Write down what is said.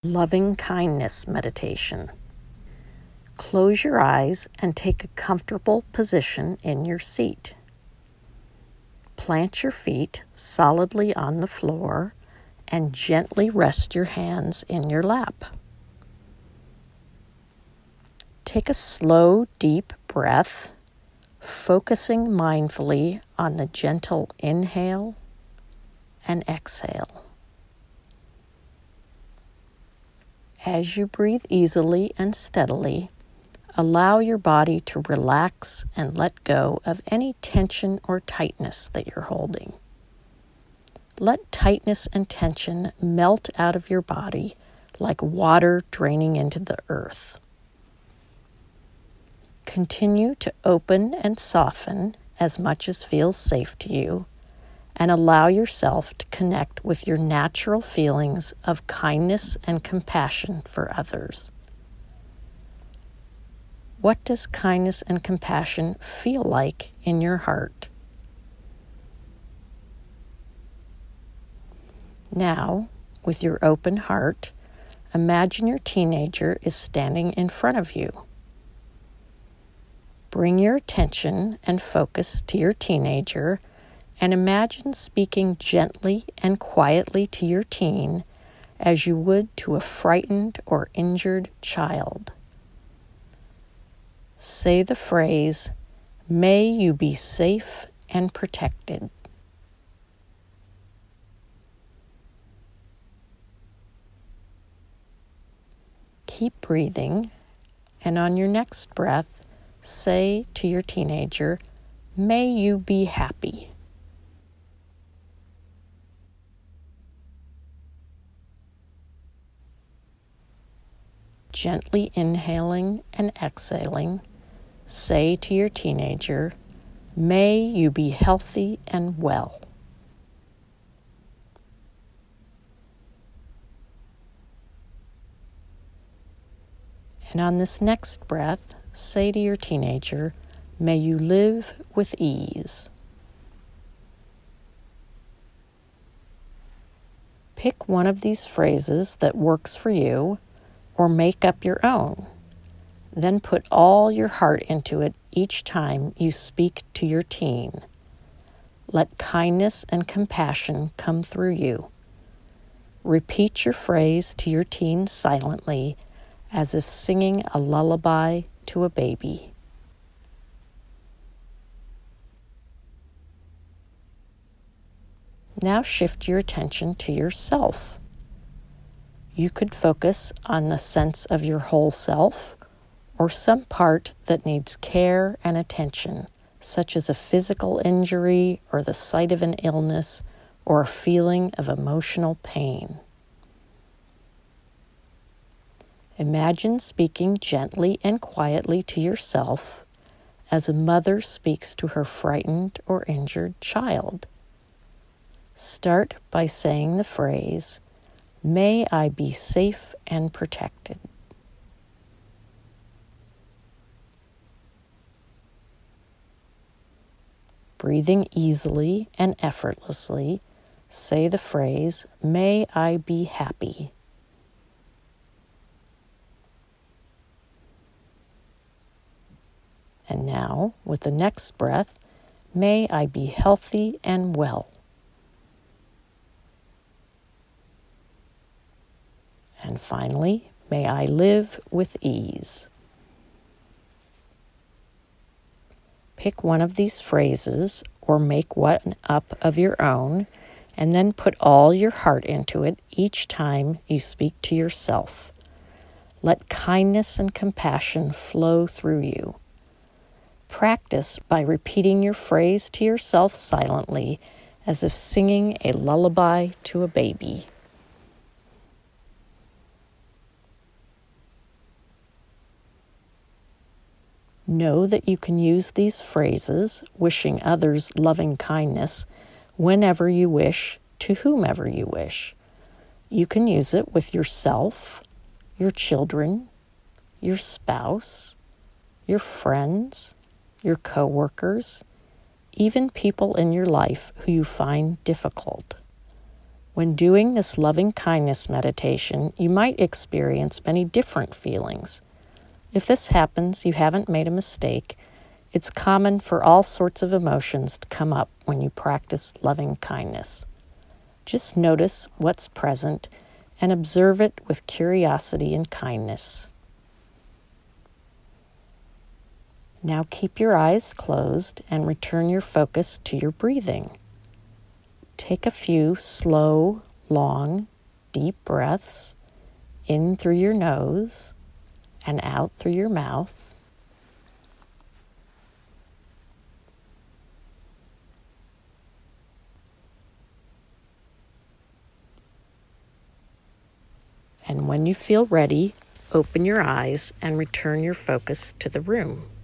Loving kindness meditation. Close your eyes and take a comfortable position in your seat. Plant your feet solidly on the floor and gently rest your hands in your lap. Take a slow, deep breath, focusing mindfully on the gentle inhale and exhale. As you breathe easily and steadily, allow your body to relax and let go of any tension or tightness that you're holding. Let tightness and tension melt out of your body like water draining into the earth. Continue to open and soften as much as feels safe to you, and allow yourself to connect with your natural feelings of kindness and compassion for others. What does kindness and compassion feel like in your heart? Now, with your open heart, imagine your teenager is standing in front of you. Bring your attention and focus to your teenager and imagine speaking gently and quietly to your teen as you would to a frightened or injured child. Say the phrase, "May you be safe and protected." Keep breathing, and on your next breath, say to your teenager, "May you be happy." Gently inhaling and exhaling, say to your teenager, "May you be healthy and well." And on this next breath, say to your teenager, "May you live with ease." Pick one of these phrases that works for you, or make up your own. Then put all your heart into it each time you speak to your teen. Let kindness and compassion come through you. Repeat your phrase to your teen silently, as if singing a lullaby to a baby. Now shift your attention to yourself. You could focus on the sense of your whole self, or some part that needs care and attention, such as a physical injury or the sight of an illness or a feeling of emotional pain. Imagine speaking gently and quietly to yourself as a mother speaks to her frightened or injured child. Start by saying the phrase, "May I be safe and protected." Breathing easily and effortlessly, say the phrase, "May I be happy." And now, with the next breath, "May I be healthy and well." And finally, "May I live with ease." Pick one of these phrases or make one up of your own, and then put all your heart into it each time you speak to yourself. Let kindness and compassion flow through you. Practice by repeating your phrase to yourself silently, as if singing a lullaby to a baby. Know that you can use these phrases, wishing others loving kindness, whenever you wish, to whomever you wish. You can use it with yourself, your children, your spouse, your friends, your coworkers, even people in your life who you find difficult. When doing this loving kindness meditation, you might experience many different feelings. If this happens, you haven't made a mistake. It's common for all sorts of emotions to come up when you practice loving kindness. Just notice what's present and observe it with curiosity and kindness. Now keep your eyes closed and return your focus to your breathing. Take a few slow, long, deep breaths in through your nose and out through your mouth. And when you feel ready, open your eyes and return your focus to the room.